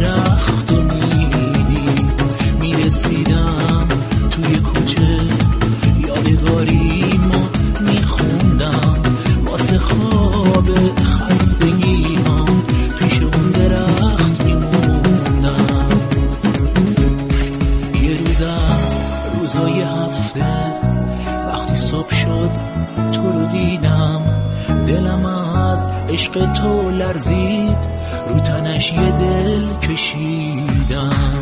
درخت و میدی میرسیدم توی کوچه یادگاری ما میخوندم واسه خواب خستگی ها پیش اون درخت میموندم. یه روز از روزای هفته وقتی صبح شد تو رو دیدم دلم از عشق تو لرزید رو تنش یه دل کشیدم.